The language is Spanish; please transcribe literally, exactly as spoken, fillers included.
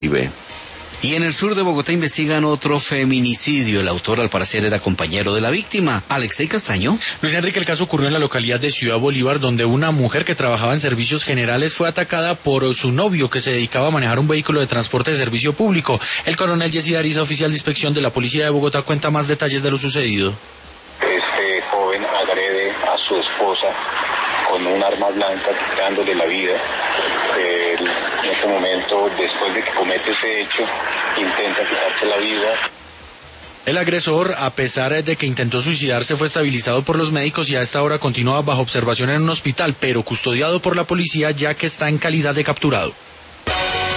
Y en el sur de Bogotá investigan otro feminicidio. El autor al parecer era compañero de la víctima. Alexei Castaño. Luis Enrique, el caso ocurrió en la localidad de Ciudad Bolívar, donde una mujer que trabajaba en servicios generales fue atacada por su novio, que se dedicaba a manejar un vehículo de transporte de servicio público. El coronel Jessy Ariza, oficial de inspección de la Policía de Bogotá, cuenta más detalles de lo sucedido. Este joven agrede a su esposa con un arma blanca, quitándole la vida. Eh, en este momento, después de que comete ese hecho, intenta quitarse la vida. El agresor, a pesar de que intentó suicidarse, fue estabilizado por los médicos y a esta hora continúa bajo observación en un hospital, pero custodiado por la policía, ya que está en calidad de capturado.